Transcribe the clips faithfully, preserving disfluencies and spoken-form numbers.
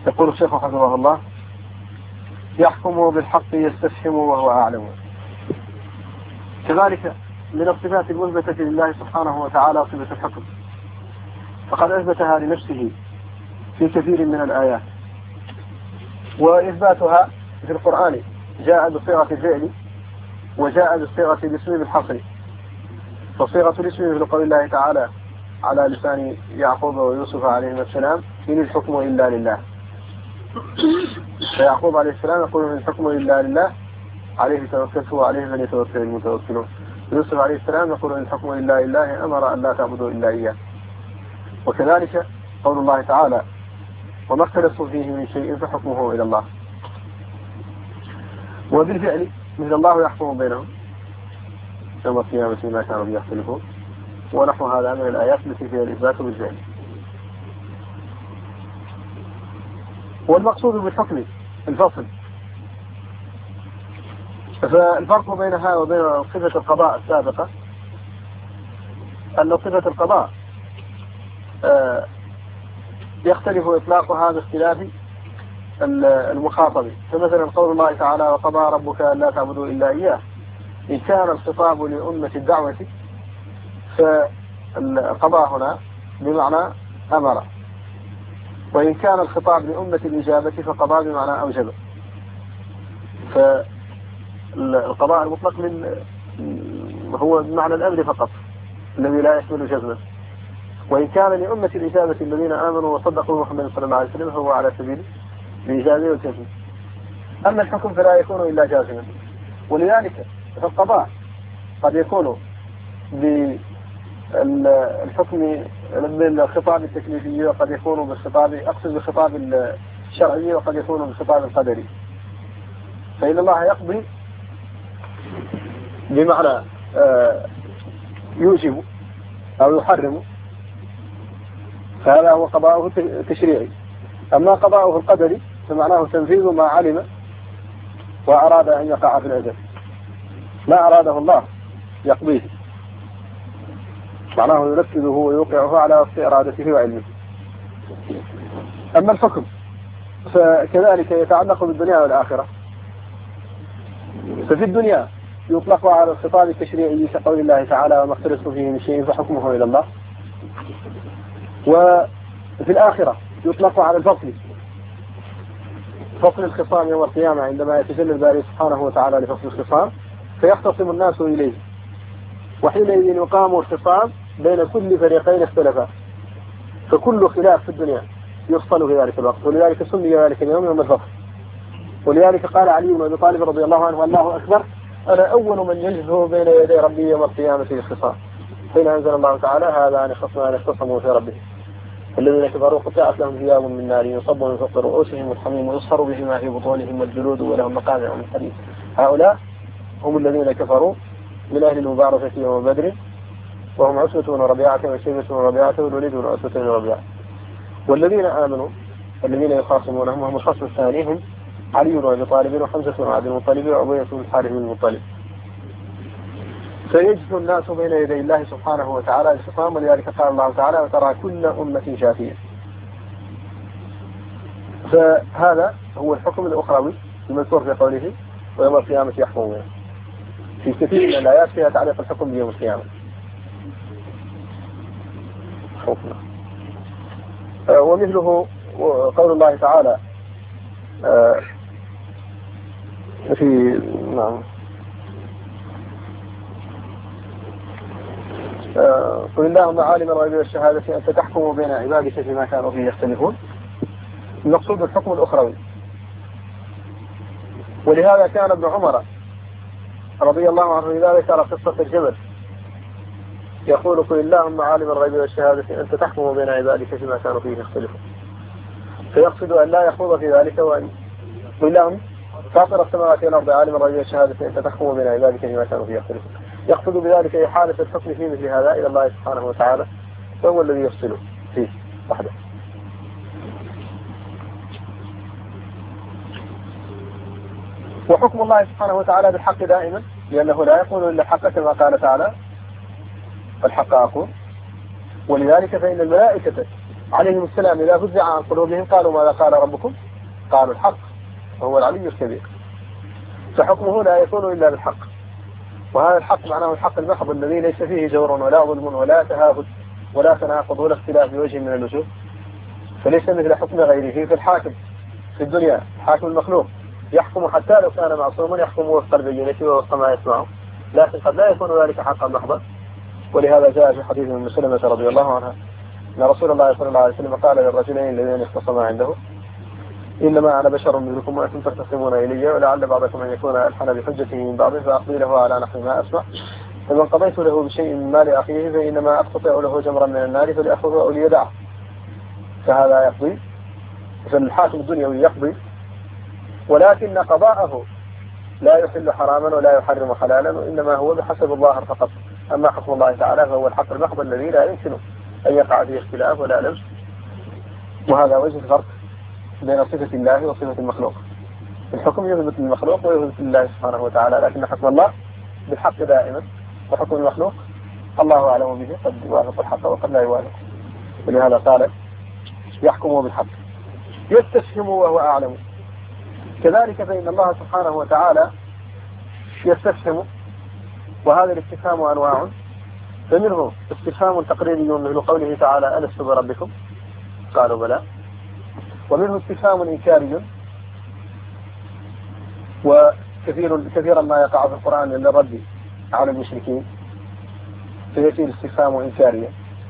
يقول الشيخ حفظه الله: يحكم بالحق يستفهم وهو أعلم. كذلك من الصفات المثبتة لله سبحانه وتعالى صفة الحكم، فقد أثبتها لنفسه في كثير من الآيات، وإثباتها في القرآن جاء بصيغة الفعل وجاء بصيغة الاسم بالحصر. فصيغة الاسم في قول الله تعالى على لسان يعقوب ويوسف عليهما السلام: إن الحكم إلا لله. فيعقوب عليه السلام يقول: إن الحكم إلا لله، عليه توكلت وعليه فليتوكل المتوكلون. يوسف عليه السلام يقول: إن الحكم إلا لله أمر أن لا تعبدوا إلا إياه. وكذلك قول الله تعالى: وما اختلفتم فيه من شيء فحكمه إلى الله. وبالفعل مثل الله يحكم بينهم يوم القيامة ما كانوا يختلفون، ونحو هذا من الآيات التي فيها الإثبات بالفعل. والمقصود بالحكم الفصل. فالفرق بينها وبين صفة القضاء السابقة أن صفة القضاء يختلف إطلاقها باختلاف المخاطب. فمثلا قول الله تعالى: وقضى ربك ألا تعبدوا إلا إياه، إن كان الخطاب لأمة الدعوة فالقضاء هنا بمعنى أمر، وإن كان الخطاب لأمة الإجابة فقضاء بمعنى أوجب. فالقضاء المطلق من هو بمعنى الأمر فقط الذي لا يحمل جزما، وإن كان لأمة الإجابة الذين آمنوا وصدقوا محمد صلى الله عليه وسلم هو على سبيل الإجابة والجزم. أما الحكم فلا يكون إلا جازما. ولذلك فالقضاء قد يكون بالحكم بالخطاب التكليفي، وقد يكون بالخطاب أقصد بالخطاب الشرعي، وقد يكون بالخطاب القدري. فإن الله يقضي بمعنى يوجب أو يحرم، فهذا هو قضاؤه التشريعي. أما قضاؤه القدري فمعناه تنفيذ ما علم وأراد أن يقع في الأجل، ما أراده الله يقضيه، معناه ينفذه ويوقعه على وفق إرادته وعلمه. أما الحكم فكذلك يتعلق بالدنيا والآخرة. ففي الدنيا يطلق على الخطاب التشريعي كقول الله تعالى: وما اختلفتم فيه من شيء فحكمه إلى الله. وفي الآخرة يطلق على الفصل، فصل الخصام يوم القيامة عندما يتجلى الباري سبحانه وتعالى لفصل الخصام فيختصم الناس إليه، وحينئذ يقام الخصام بين كل فريقين اختلفا، فكل خلاف في الدنيا يفصل في ذلك الوقت. ولذلك سمي ذلك اليوم يوم الفصل. ولذلك قال علي بن أبي طالب رضي الله عنه: الله أكبر، أنا أول من يجلس بين يدي ربي يوم القيامة في الخصام. حين أنزل الله تعالى: هذا أن خصمان اختصموا في ربهم الذين كفروا قطعت لهم ثياب من نار يصب من فوق رؤوسهم الحميم ويصهر بهما في بطونهم والجلود ولهم مقامع من حديد. هؤلاء هم الذين كفروا من أهل المبارزة يوم بدر، وهم عتبة بن ربيعة وشيبة بن ربيعة والوليد بن عتبة بن ربيعة. والذين آمنوا الذين يخاصمونهم هم الخصم الثاني، هم علي بن أبي طالب وحمزة بن عبد المطلب وعبيدة بن الحارث بن المطلب. فيجث الناس بين يدي الله سبحانه وتعالى الخصام. ولذلك قال الله تعالى: وترى كل أمة شافية. فهذا هو الحكم الأخروي المذكور في قوله: ويوم القيامة يحكمون. في كثير من الآيات فيها تعليق الحكم بيوم القيامة. حكمنا. ومثله قول الله تعالى في نعم قل اللهم عالم الغيب والشهادة أنت تحكم بين عبادك فيما كانوا فيه يختلفون. المقصود الحكم الأخروي. ولهذا كان ابن عمر رضي الله عنه إذا ذكر قصة الجبل يقول: قل اللهم عالم الغيب والشهادة أنت تحكم بين عبادك فيما كانوا فيه يختلفون. فيقصد أن لا يخوض في ذلك، وأن قل لهم فاطر السماوات والأرض عالم الغيب والشهادة أنت تحكم بين عبادك فيما كانوا فيه يختلفون. يقصد بذلك إحالة الحكم في مثل هذا إلى الله سبحانه وتعالى، فهو الذي يفصله فيه وحده. وحكم الله سبحانه وتعالى بالحق دائما، لأنه لا يقول إلا الحق كما قال تعالى: فالحق أقول. ولذلك فإن الملائكة عليهم السلام إذا فزع عن قلوبهم قالوا ماذا قال ربكم؟ قالوا الحق وهو العلي الكبير. فحكمه لا يكون إلا بالحق، وهذا الحق معناه الحق المحض الذي ليس فيه جور ولا ظلم ولا تهافت ولا تناقض ولا اختلاف بوجه من الوجوه، فليس مثل حكم غيره. في الحاكم في الدنيا حاكم المخلوق يحكم حتى لو كان معصوما يحكم وفق البينة ووفق ما يسمعه، لكن قد لا يكون ذلك حقا محضا. ولهذا جاء في حديث من سلمة رضي الله عنها أن رسول الله صلى الله عليه وسلم قال للرجلين الذين اختصما عنده: إنما أنا بشر مثلكم وأنتم تختصمون إلي، ولعل بعضكم أن يكون ألحن بحجته من بعض فأقضي له على نحو ما أسمع، فمن قضيت له بشيء من مال أخيه فإنما أقتطع له جمرا من النار فليأخذه أو ليدعه. فهذا يقضي، فالحاكم الدنيوي يقضي، ولكن قضاءه لا يحل حراما ولا يحرم حلالا، وإنما هو بحسب الظاهر فقط. أما حكم الله تعالى فهو الحق المحض الذي لا يمكن أن يقع فيه اختلاف ولا لبس. وهذا وجه الفرق بين صفة الله وصفة المخلوق. الحكم يثبت للمخلوق ويثبت لله سبحانه وتعالى، لكن حكم الله بالحق دائما، وحكم المخلوق الله أعلم به، قد يوافق الحق وقد لا يوافق. ولهذا قال يحكم بالحق يستفهم وهو أعلم. كذلك فإن الله سبحانه وتعالى يستفهم، وهذا الاستفهام أنواع، فمنه استفهام تقريري مثل قوله تعالى: ألست بربكم؟ قالوا بلى. ومنه استفهام إنكاري، وكثير كثيرا ما يقع في القرآن للرد على المشركين فيأتي الاستفهام إنكاريا،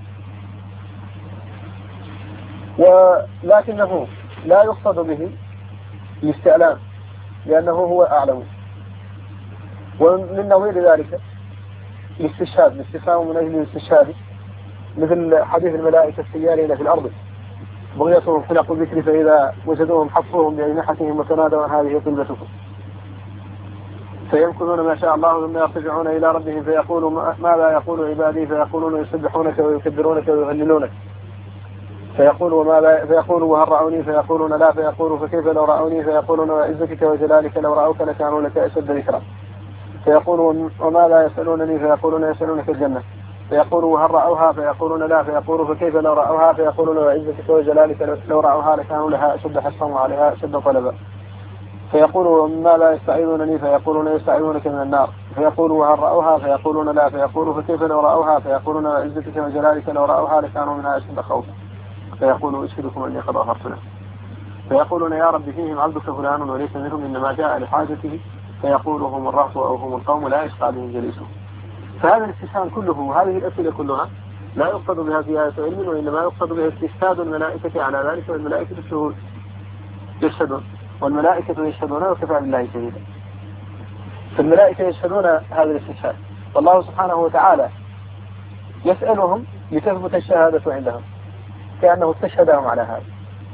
ولكنه لا يقصد به الاستعلام لأنه هو أعلم. ومن نظير ذلك الاستشهاد، الاستفهام من أجل الاستشهاد، مثل حديث الملائكة السيارين في الأرض بغيتهم حلق الذكر فإذا وجدوهم حفوهم بأجنحتهم وتنادوا هذه طلبتكم، فيمكثون ما شاء الله ثم يرجعون إلى ربهم فيقولوا ماذا يقول عبادي؟ فيقولون يسبحونك ويكبرونك ويهللونك، فيقول وما فيقول وهل رأوني؟ فيقولون لا، فيقول فكيف لو رأوني؟ فيقولون وعزتك وجلالك لو رأوك لكانوا لك أشد ذكرا، فيقول وما لا يسألونني؟ فيقولون يسألونك الجنة، فيقول وهل رأوها؟ فيقولون لا، فيقول فكيف لو رأوها؟ فيقولون وعزتك وجلالك لو رأوها لكانوا لها أشد حرصا وعليها أشد طلبا، فيقول وما لا يستعيذونني؟ فيقولون يستعيذونك من النار، فيقول وهل رأوها؟ فيقولون لا، فيقول فكيف لو رأوها؟ فيقولون وعزتك وجلالك لو رأوها لكانوا منها أشد خوفا، فيقول أشهدكم أني قد غفرت له، فيقولون يا رب فيهم عبدك فلان وليس منهم إنما جاء لحاجته، فيقول هم الرهط أو هم القوم لا يشقى بهم جليسهم. فهذا الاستفهام كله وهذه الأسئلة كلها لا يقصد بها زيادة علم، وإنما يقصد بها استشهاد الملائكة على ذلك، والملائكة الشهود يشهدون، والملائكة يشهدون وكفى بالله شهيدا. فالملائكة يشهدون هذا الاستشهاد، والله سبحانه وتعالى يسألهم لتثبت الشهادة عندهم كأنه استشهدهم على هذا.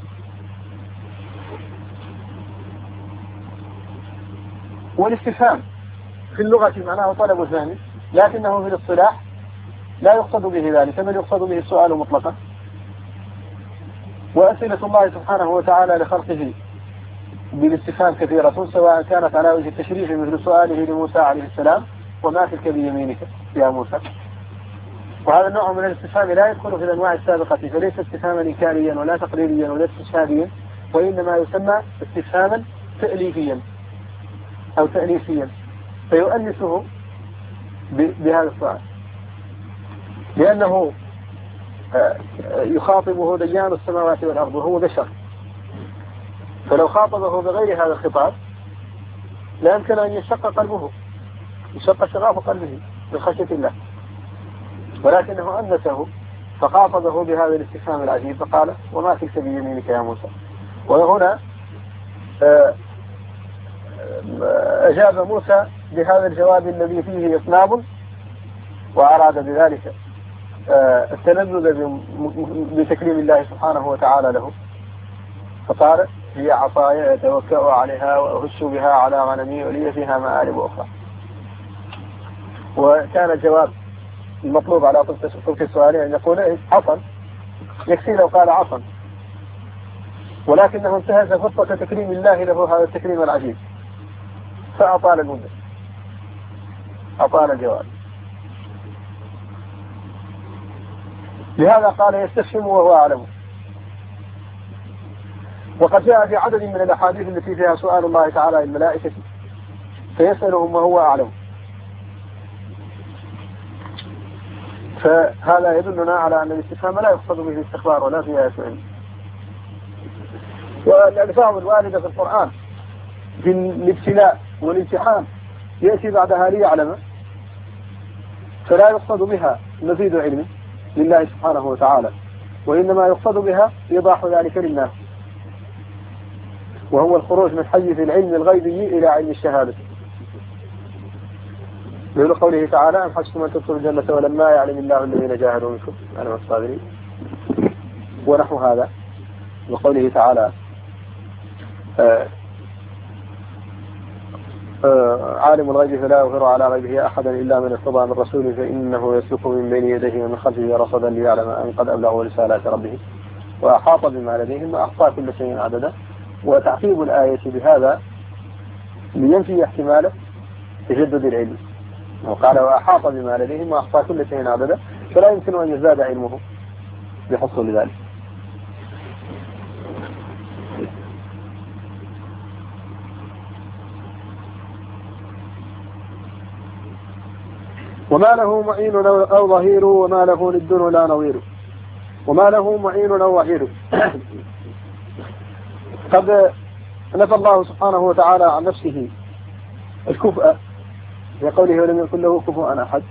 والاستفهام في اللغة معناه طلب الفهم، لكنه في الاصطلاح لا يقصد به ذلك، بل يقصد به السؤال مطلقا. وأسئلة الله سبحانه وتعالى لخلقه بالاستفهام كثيرة، سواء كانت على وجه التشريف مثل سؤاله لموسى عليه السلام وما تلك بيمينك يا موسى، وهذا النوع من الاستفهام لا يدخل في الأنواع السابقة، فليس استفهاما إنكاريا ولا تقريريا ولا استشهاديا، وإنما يسمى استفهاما تأليفيا أو تأليفيا، فيؤنسه بهذا السؤال، لأنه يخاطبه ديان السماوات والأرض وهو بشر، فلو خاطبه بغير هذا الخطاب لا يمكن أن يشق قلبه، يشق شغاف قلبه من خشية الله، ولكنه أنسه فخاطبه بهذا الاستفهام العجيب فقال وما تلك بيمينك يا موسى. وهنا أجاب موسى بهذا الجواب الذي فيه إطناب، وأراد بذلك التلذذ بتكريم الله سبحانه وتعالى له، فقال هي عصاي أتوكأ عليها وأهش بها على غنمي ولي فيها مآرب أخرى. وكان الجواب المطلوب على طرف السؤال أن يقول عصا، يكفي لو قال عصا، ولكنه انتهز فرصة تكريم الله له هذا التكريم العجيب فأطال المدة، أطال الجواب. لهذا قال يستفهم وهو أعلم، وقد جاء في عدد من الأحاديث التي فيها سؤال الله تعالى الملائكة فيسألهم وهو أعلم. فهذا يدلنا على أن الاستفهام لا يقصد به الاستخبار ولا زيادة علم. والألفاظ الواردة في القرآن في الابتلاء والامتحان يأتي بعدها ليعلم، فلا يقصد بها مزيد علم لله سبحانه وتعالى، وإنما يقصد بها إيضاح ذلك للناس، وهو الخروج من حيز العلم الغيبي إلى علم الشهادة. مثل قوله تعالى أم حسبتم أن تدخلوا الجنة ولما يعلم الله الذين جاهدوا منكم أنا الصابرين، ونحو هذا. وقوله تعالى آه آه عالم الغيب فلا يظهر على غيبه أحدا إلا من ارتضى من رسول فإنه يسلك من بين يديه ومن خلفه رصدا ليعلم أن قد أبلغوا رسالات ربه وأحاط بما لديهم وأحصى كل شيء عددا. وتعقيب الآية بهذا لينفي احتمال تجدد العلم، وقال وأحاط بما لديهم وأحصى كل شيء عددا، فلا يمكن أن يزداد علمه بحصول ذلك. وما له معين أو ظهير وما له ند ولا نظير. وما له معين أو ظهير قد نفى الله سبحانه وتعالى عن نفسه الكفء في قوله ولم يكن له كفوا أحد،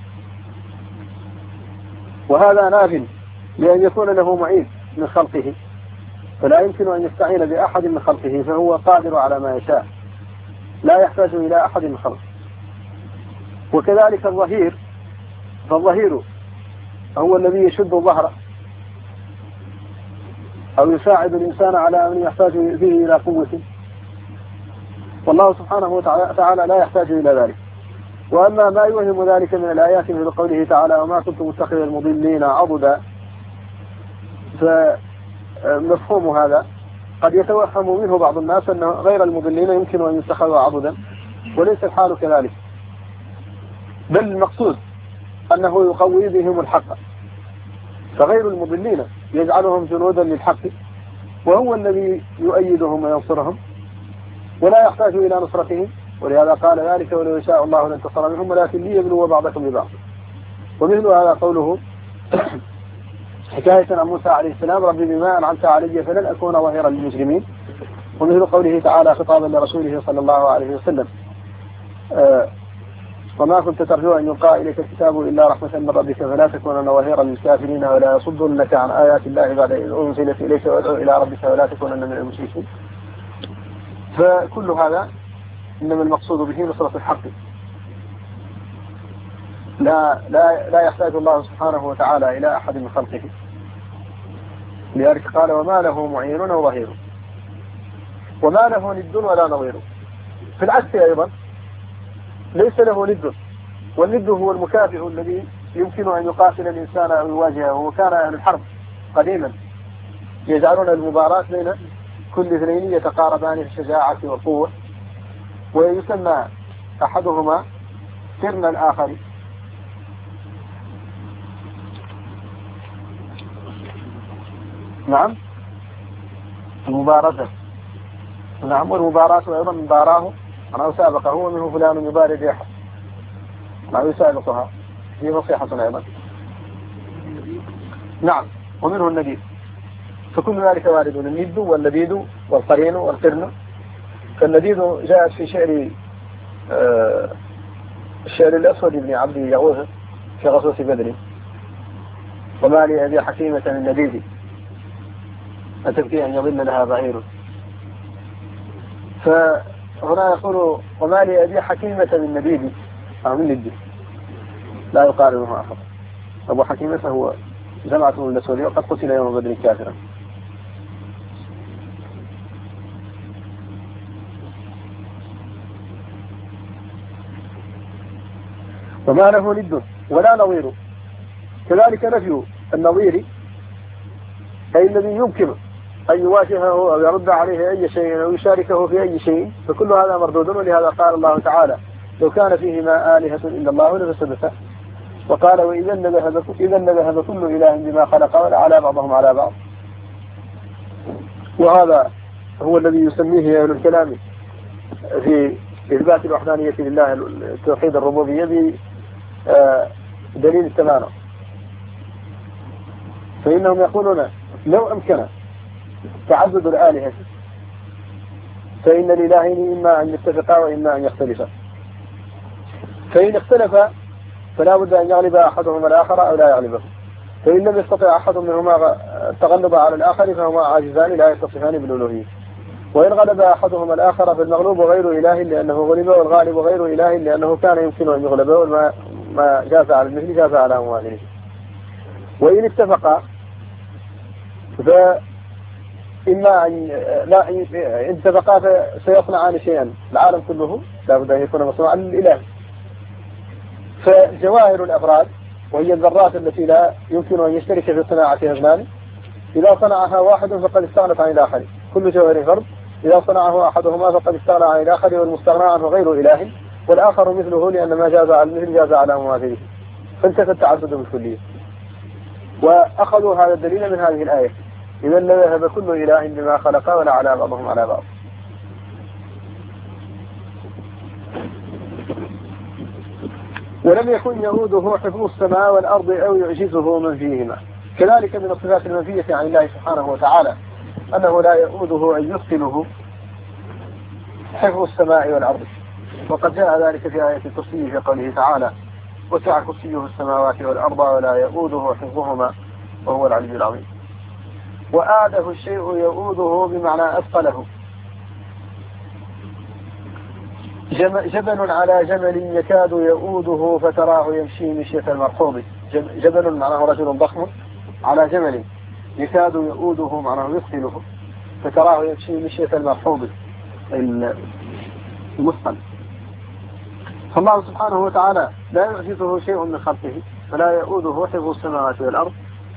وهذا ناف لأن يكون له معين من خلقه، فلا يمكن أن يستعين بأحد من خلقه، فهو قادر على ما يشاء لا يحتاج إلى أحد من خلقه. وكذلك الظهير، فالظهير هو الذي يشد الظهر أو يساعد الإنسان على أن يحتاج فيه إلى قوة، والله سبحانه وتعالى لا يحتاج إلى ذلك. وأما ما يوهم ذلك من الآيات مثل قوله تعالى وما كنت متخذ المضلين عضدا، فمفهوم هذا قد يتوهم منه بعض الناس أن غير المضلين يمكن أن يتخذوا عضدا، وليس الحال كذلك، بل المقصود أنه يقوي بهم الحق، فغير المضلين يجعلهم جنودا للحق، وهو الذي يؤيدهم وينصرهم ولا يحتاج إلى نصرتهم. ولهذا قال ذلك ولو يشاء الله لانتصر منهم ولكن ليبلوا بعضكم ببعض. ومثل هذا قوله حكاية عن موسى عليه السلام ربي بما أنعمت علي فلن أكون ظهيرا للمجرمين. ومثل قوله تعالى خطابا لرسوله صلى الله عليه وسلم آه وما كنت ترجو أن يلقى إليك الكتاب إلا رحمة من ربك فلا تكونن ظهيرا للكافرين ولا يصدنك عن آيات الله بعد إذ أنزلت إليك وادعو إلى ربك ولا تكونن من المشركين. فكل هذا إنما المقصود به نصرة الحق، لا لا لا يحتاج الله سبحانه وتعالى إلى أحد من خلقه. لذلك قال وما له معين أو ظهير وما له ند ولا نظير. في العكس أيضا ليس له ند، والند هو المكافئ الذي يمكن أن يقاتل الإنسان أو يواجهه. وكان أهل الحرب قديما يجعلون المباراة بين كل اثنين يتقاربان في الشجاعة والقوة، ويسمى أحدهما قرن الآخر. نعم المبارزة، نعم والمباراة أيضا مباراه أنا أسابقه ومنه فلان يبارد يحب ما يسابقها هي نصيحة أيضا. نعم ومنه النبيذ، فكل ذلك وارد، الند واللبيد والقرين والقرن. فالنبيذ جاءت في شعر آه الشعر الأسود بن عبد يغوث في غزوة بدر وما لي أبي حكيمة النبيذ أتبكي أن يضل لها بعير. فهنا يقول وما لي أبي حكيمة من نبيذ أو من ند لا يقارنه أحد. أبو حكيمة هو جماعة من الأسود وقد قتل يوم بدر كافرا. وما له ند ولا نظير. كذلك نفي النظير أي الذي يمكن أن يواجهه أو يرد عليه أي شيء أو يشاركه في أي شيء، فكل هذا مردود. ولهذا قال الله تعالى لو كان فيهما آلهة إلا الله لفسدتا، وقال وإذا لذهب كل إله بما خلق ولعلى بعضهم على بعض. وهذا هو الذي يسميه أهل الكلام في إثبات الوحدانية لله توحيد الربوبية بدليل التمانع. فإنهم يقولون لو أمكن تعدد الآلهة فإن الإلهين إما أن يتفقا وإما أن يختلفا، فإن اختلفا فلا بد أن يغلب أحدهما الآخر أو لا يغلبه، فإن لم يستطع أحد منهما التغلب على الآخر فهما عاجزان لا يتصفان بالألوهية، وإن غلب أحدهما الآخر فالمغلوب غير إله لأنه غلب، والغالب غير إله لأنه كان يمكن أن يغلب، وما ما جاز على المثل جاز على مواثله. وإن اتفقا فإما أن لا إن اتفقا سيصنعان شيئا العالم كله لا بد أن يكون مصنوعا للإله. فجواهر الأفراد وهي الذرات التي لا يمكن أن يشترك في صناعتها اثنان، إذا صنعها واحد فقد استغنت عن الآخر، كل جوهر فرد إذا صنعه أحدهما فقد استغنى عن الآخر، والمستغنى عنه غير إله والآخر مثله لأن ما جاز على المثل جاز على مماثله، فانتفى التعدد بالكلية. وأخذوا هذا الدليل من هذه الآية: إذا لذهب كل إله بما خلق ولا على بعضهم على بعض. ولم يكن يؤوده حفظ السماء والأرض أو يعجزه من فيهما. كذلك من الصفات المنفية عن الله سبحانه وتعالى أنه لا يؤوده أن يثقله حفظ السماء والأرض، وقد جاء ذلك في آية الكرسي في قوله تعالى: وسع كرسيه السماوات والأرض ولا يؤوده حفظهما وهو العلي العظيم. وآده الشيء يؤوده بمعنى أثقله. جبل على جبل يكاد يؤوده فتراه يمشي مشية المرحوض. جبل معناه رجل ضخم على جبل يكاد يؤوده معناه يثقله، فتراه يمشي مشية المرحوض المثقل. فالله سبحانه وتعالى لا يعجزه شيء من خلقه، فلا يؤوده حفظ السماوات والأرض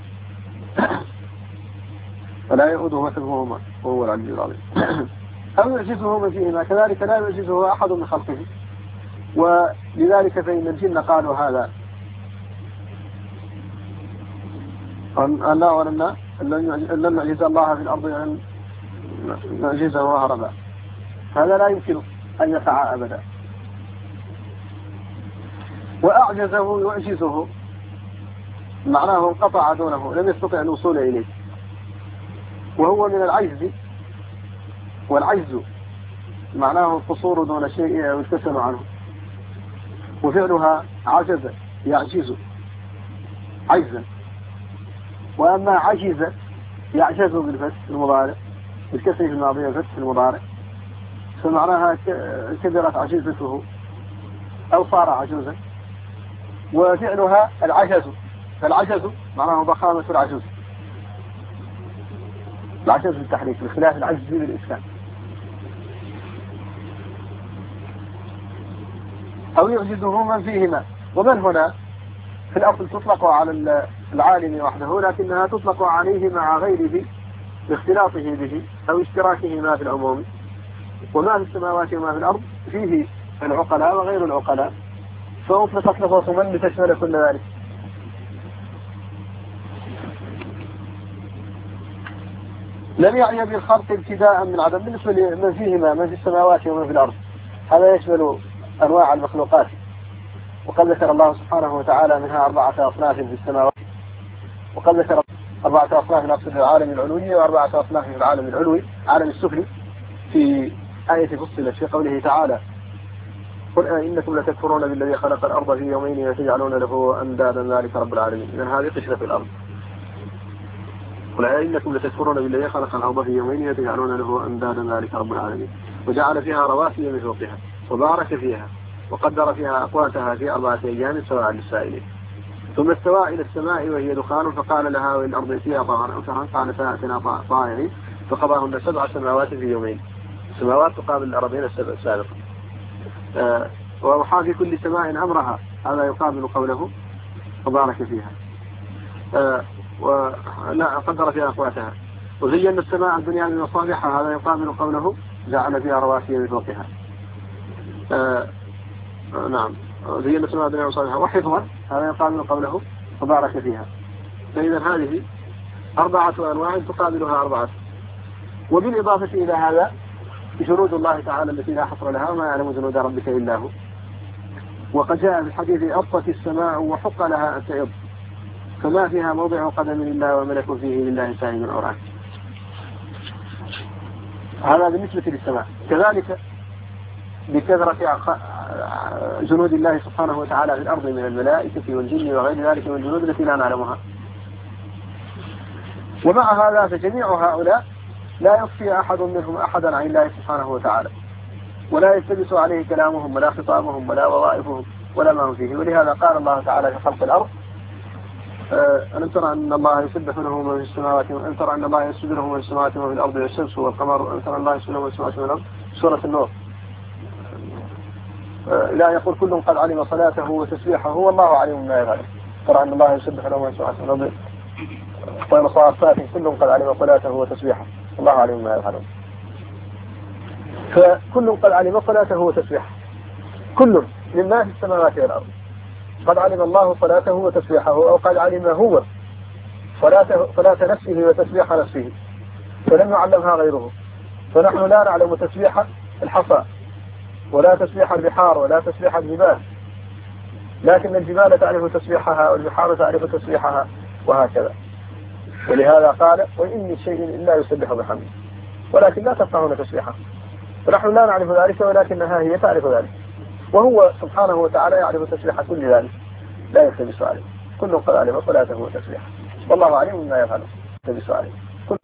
فلا يؤوده حفظهما وهو العلي العظيم. أو يعجزه من فيهما، كذلك لا يعجزه أحد من خلقه. ولذلك فإن الجن قالوا هذا: أن لا ولنا لن نعجز الله في الأرض أن نعجزه هربا، هذا لا يمكن أن يقع أبدا. وأعجزه يعجزه معناه انقطع دونه، لم يستطع الوصول إليه، وهو من العجز، والعجز معناه القصور دون شيء أو الكسل عنه. وفعلها عجز يعجز عجزا. وأما عجز يعجز بالفتح المضارع، بالكسر في الماضي والفتح المضارع، فمعناها كبرت عجزته أو صار عجوزا. وفعلها العجز، فالعجز معناه ضخامة العجوز، العجز بالتحريك بخلاف العجز بالإسكان. أو يعجزه من فيهما. ومن هنا في الأصل تطلق على العالم وحده، لكنها تطلق عليه مع غيره باختلاطه به أو اشتراكهما في العموم. وما في السماوات وما في الأرض فيه العقلاء وغير العقلاء، فأطلقت لفظ من لتشمل كل ذلك. لم يعني بالخلق ابتداء من عدم. بالنسبة لمن فيهما، من في السماوات ومن في الأرض، هذا يشمل أنواع المخلوقات. وقد ذكر الله سبحانه وتعالى منها أربعة أصناف في السماوات، وقد ذكر أربعة أصناف نقصد في العالم العلوي، وأربعة أصناف في العالم العلوي عالم السفلي في آية فصلت في قوله تعالى: قل إنكم لتكفرون بالذي خلق الأرض في يومين وتجعلون له أندادا ذلك رب العالمين. إذن هذه قشرة في الأرض. قل إنكم لتكفرون بالذي خلق الأرض في يومين وتجعلون له أندادا ذلك رب العالمين. وجعل فيها رواسي من فوقها وبارك فيها وقدر فيها أقواتها في أربعة أيام سواء للسائلين. ثم استوى إلى السماء وهي دخان فقال لها وللأرض ائتيا طوعا أو كرها قالتا أتينا طائعين فقضاهن سبع سماوات في يومين. السماوات تقابل الأرضين السبع السابقة. آه وأوحى في كل سماء أمرها، هذا يقابل قوله وبارك فيها. آه ولا قدر فيها أقواتها. وزينا السماء الدنيا بمصابيح، هذا يقابل قوله جعل فيها رواسي من فوقها. آه نعم، زينا السماء الدنيا بمصابيح. وحفظا، هذا يقابل قوله وبارك فيها. فإذا هذه أربعة أنواع تقابلها أربعة. وبالإضافة إلى هذا جنود الله تعالى التي لا حصر لها وما يعلم جنود ربك إلا هو. وقد جاء في الحديث أطت السماء وحق لها أن تئض فما فيها موضع قدم لله وملك فيه لله سائم الأوراق. هذا بالنسبة للسماء. كذلك بكثرة جنود الله سبحانه وتعالى في الأرض من الملائكة والجن وغير ذلك من الجنود التي لا نعلمها. ومع هذا فجميع هؤلاء لا يخفي أحد منهم أحدا عن الله سبحانه وتعالى، ولا يلتبس عليه كلامهم ولا خطابهم ولا وظائفهم ولا ما هم فيه. ولهذا قال الله تعالى في خلق الأرض: ألم ترى أن الله يسبح له من في السماوات ألم ترى أن الله يسجد له من في السماوات وفي الأرض والشمس والقمر ألم ترى أن الله يسجد له من في السماوات وفي الأرض. سورة النور. لا يقول كل قد علم صلاته وتسبيحه والله عليم ما يفعل. ترى أن الله يسبح له من في السماوات وفي الأرض وإن صافات كل قد علم صلاته وتسبيحه الله عليم ما يفعل. فكل قد علم صلاته وتسبيحه، كل مما في السماوات والأرض قد علم الله صلاته وتسبيحه، أو قد علم هو صلاته صلاة نفسه وتسبيح نفسه فلم يعلمها غيره. فنحن لا نعلم تسبيح الحصى ولا تسبيح البحار ولا تسبيح الجبال، لكن الجبال تعرف تسبيحها والبحار تعرف تسبيحها وهكذا. ولهذا قال: وإن من شيء إلا يسبح بحمده ولكن لا تفقهون تسبيحه. فنحن لا نعرف ذلك ولكنها هي تعرف ذلك، وهو سبحانه وتعالى يعرف تسبيح كل ذلك لا يلتبس عليه. كل قد علم صلاته وتسبيحه والله عليم ما يفعله يلتبس عليه.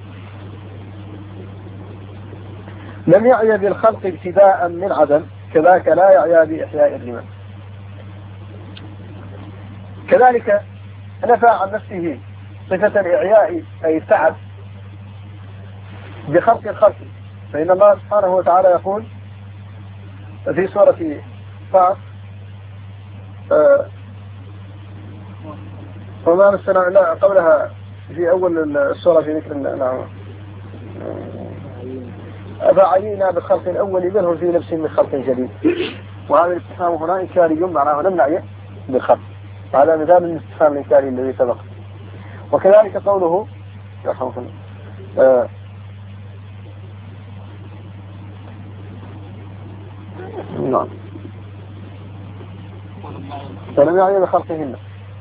لم يعي بالخلق ابتداء من عدم كذاك لا يعي بإحياء الرمم. كذلك نفى عن نفسه صفة الإعياء أي التعب بخلق الخلق، فإن الله سبحانه وتعالى يقول في سورة فاطر: وما مسنا لا قولها في أول السورة في ذكر نعم أفعينا بالخلق الأول بل هم في نفس من خلق جديد. وهذا الاستفهام هنا إنكاري معناه لم نعي بالخلق، هذا مثال من الاستفهام الإنكاري الذي سبق. وكذلك قوله يرحمكم آه نعم فلم يعي بخلقهن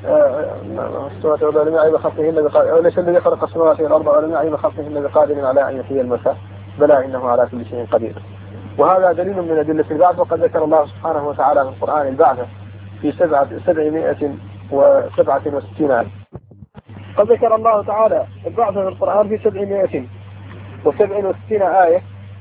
لم يعي بخلقهن وليس الذي خلق السماوات والأرض ولم يعي بخلقهن بقادر على أن يحيي الموتى بلى إنه على كل شيء قدير. وهذا دليل من أدلة البعث. وقد ذكر الله سبحانه وتعالى في القرآن البعث في سبعة سبعمائة وسبعة وستين آية. قد ذكر الله تعالى البعث في القرآن في سبعمائة وسبع وستين آية،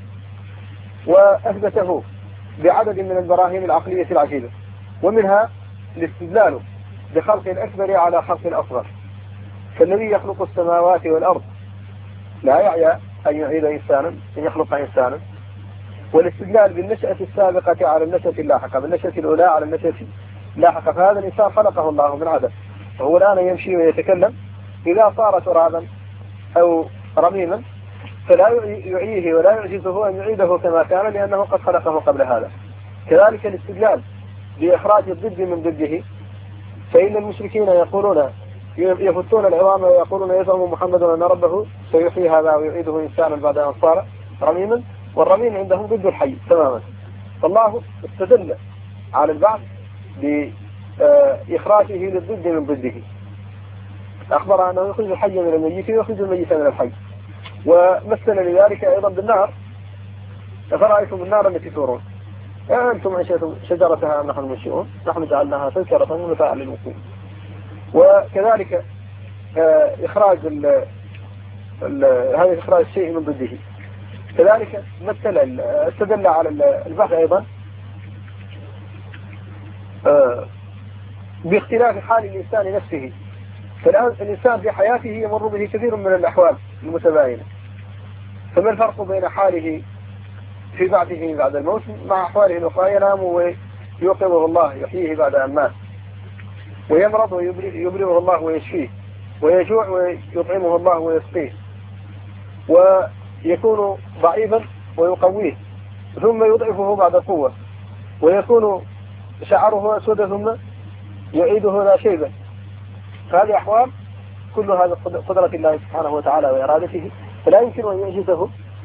وأثبته بعدد من البراهين العقلية العجيبة، ومنها الاستدلال بخلق الأكبر على خلق الأصغر، فالذي يخلق السماوات والأرض لا يعي أن يعيد إنسانا أن يخلق إنسانا، والاستدلال بالنشأة السابقة على النشأة اللاحقة، بالنشأة الأولى على النشأة اللاحقة. فهذا الإنسان خلقه الله من عدم، وهو الآن يمشي ويتكلم، إذا صار ترابا أو رميما فلا يعيه ولا يعجزه أن يعيده كما كان لأنه قد خلقه قبل هذا. كذلك الاستدلال بإخراج الضد من ضده، فإن المشركين يقولون يفتون العظام ويقولون يزعم محمد أن ربه سيحيي هذا ويعيده إنسانا بعد أن صار رميما، والرميم عندهم ضد الحي تماما. فالله استدل على البعث بإخراجه للضد من ضده، أخبر أنه يخرج الحي من الميت ويخرج الميت من الحي، ومثل لذلك أيضا بالنار: أفرأيتم النار التي تورون أنتم أنشأتم شجرتها أم نحن المنشئون نحن جعلناها تذكرة ومتاعا للمقيم. وكذلك إخراج هذا إخراج الشيء من ضده. كذلك مثل استدل على البحث أيضا باختلاف حال الإنسان نفسه. فالآن الإنسان في حياته يمر به كثير من الأحوال المتباينة، فما الفرق بين حاله في بعده بعد الموت مع أحواله الأخرى؟ ينام ويوقظه الله يحييه بعد أن مات، ويمرض ويبرئه الله ويشفيه، ويجوع ويطعمه الله ويسقيه، ويكون ضعيفا ويقويه ثم يضعفه بعد قوة، ويكون شعره أسود ثم يعيده لا شيبة. هذه أحوال كل هذا قدرة الله سبحانه وتعالى وإرادته، فلا يمكن أن يعجزه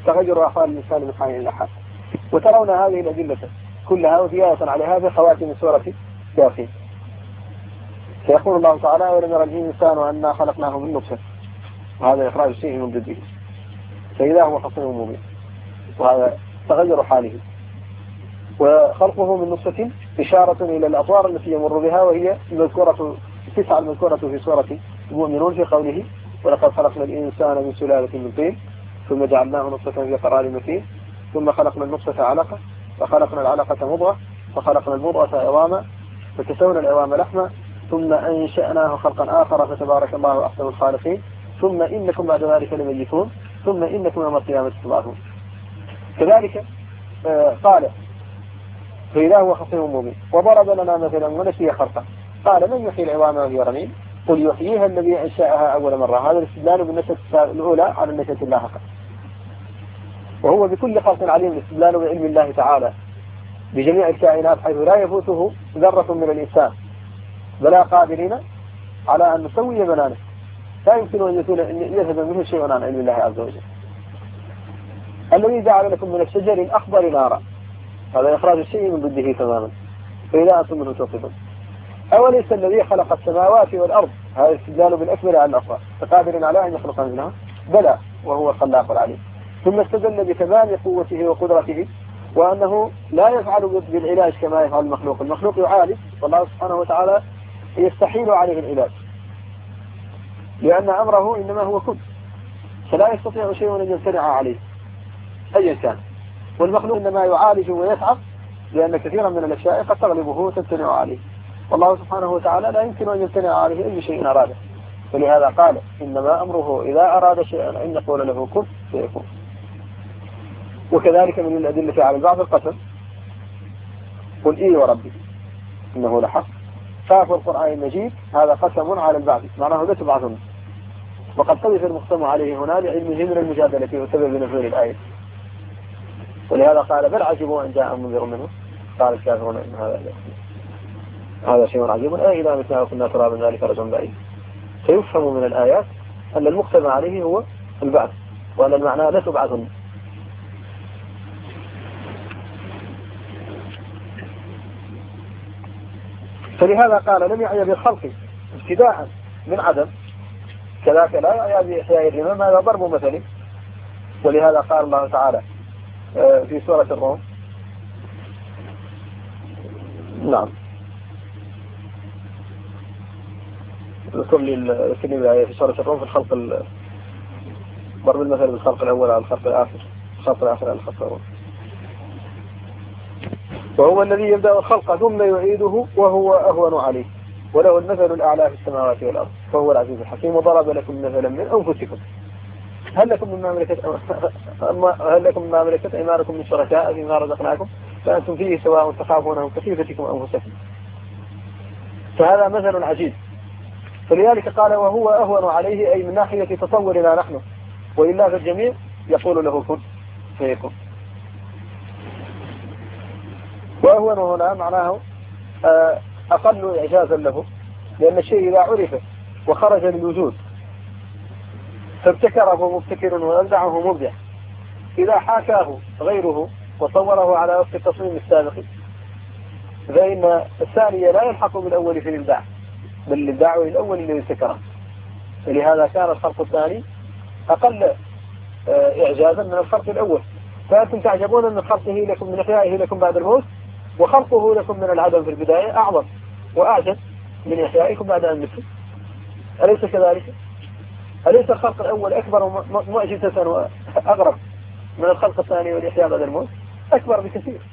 تغير أحوال الإنسان من حال إلى حال. وترون هذه الأدلة كلها وزيادة عليها في خواتم سورة ياسين. سيقول الله تعالى: ولم يرى الإنسان أنا خلقناه من نطفة، وهذا إخراج الشيء من ضده، فإذا هو خصيم مبين، وهذا تغير حاله. وخلقه من نطفة إشارة إلى الأطوار التي يمر بها، وهي المذكورة التسعة المذكورة في سورة المؤمنون في قوله: ولقد خلقنا الإنسان من سلالة من طين ثم جعلناه نطفة في قرار مكين ثم خلقنا النطفة علقة فخلقنا العلقة مضغة فخلقنا المضغة عظاما فكسونا العظام لحما ثم أنشأناه خلقا آخر فتبارك الله أحسن الخالقين ثم إنكم بعد ذلك لميتون ثم إنكم يوم القيامة تبعثون. كذلك آه قال: فإذا هو خصيم مبين. وضرب لنا مثلا ونسي خلقه قال: من يحيي العظام وهي رميم قل يحييها الذي أنشأها أول مرة. هذا الاستدلال بالنشأة الأولى على النشأة اللاحقة، وهو بكل خلق عليم. الاستدلال بعلم الله تعالى بجميع الكائنات حيث لا يفوته ذرة من الإنسان، بلا قادرين على أن نسوي بنانه، لا يمكن أن يذهب منه شيء عن علم الله عز وجل. الذي جعل لكم من الشجر الأخضر نارا، هذا إخراج الشيء من ضده تماما، فإذا أنتم منه توقفون. أوليس الذي خلق السماوات والأرض، هذا الاستدلال بالأكبر على الأصغر، فقادر على أن يخلق منها، بلى وهو الخلاق العليم. ثم استدل بكمال قوته وقدرته وأنه لا يفعل بالعلاج كما يفعل المخلوق. المخلوق يعالج والله سبحانه وتعالى يستحيل عليه العلاج، لأن أمره إنما هو كن، فلا يستطيع شيء أن يمتنع عليه أيا كان. والمخلوق إنما يعالج ويسعى، لأن كثيرا من الأشياء قد تغلبه وتمتنع عليه، والله سبحانه وتعالى لا يمكن أن يمتنع عليه أي شيء أراده. فلهذا قال: إنما أمره إذا أراد شيئا أن يقول له كن فيكون. وكذلك من الأدلة على البعض القسم: قل إيه وربي إنه لحق. فاف القرآن المجيد هذا قسم على البعض، معناه لا تبعثون. وقد قذف المقسم عليه هنا لعلمه من المجادلة وسبب نزول الآية، ولهذا قال: بل عجبوا أن جاء منذر منه قال الكافرون إن هذا هذا شيء عجيب أي إذا متنا وكنا ترابا ذلك رجل بعيد. فيفهم من الآيات أن المقسم عليه هو البعث، وأن المعنى لا تبعثون. فلهذا قال: لم يعي بالخلق ابتداء من عدم، كذلك لا يعي بإحياء الرمم، هذا ضرب مثل. ولهذا قال الله تعالى في سورة الروم: نعم ذكر لي الكلمة في سورة الروم في الخلق ال... ضرب المثل بالخلق الأول على الخلق الآخر، الخلق الآخر على الخلق الأول. وهو الذي يبدأ الخلق ثم يعيده وهو أهون عليه وله المثل الأعلى في السماوات والأرض فهو العزيز الحكيم. وضرب لكم مثلا من أنفسكم هل لكم مما ملكت هل لكم مما ملكت أيمانكم من شركاء فيما رزقناكم فأنتم فيه سواء تخافونهم كخيفتكم أنفسكم. فهذا مثل عجيب. فلذلك قال: وهو أهون عليه، أي من ناحية تصورنا نحن، وإلا فالجميع يقول له كن فيكون. وأهون هنا معناه أقل إعجازا له، لأن الشيء إذا عرف وخرج للوجود فابتكره مبتكر وأبدعه مبدع. إذا حاكاه غيره وصوره على وفق التصميم السابق فإن الثاني لا يلحق بالأول في الإبداع، بل الإبداع الأول الذي ابتكره. فلهذا كان الخلق الثاني أقل إعجازا من الخلق الأول. فأنتم تعجبون من خلقه لكم من إحيائه لكم بعد الموت، وخلقه لكم من العدم في البداية أعظم وأعجز من إحيائكم بعد أن متم. أليس كذلك؟ أليس الخلق الأول أكبر معجزة وأغرب من الخلق الثاني والإحياء بعد الموت؟ أكبر بكثير.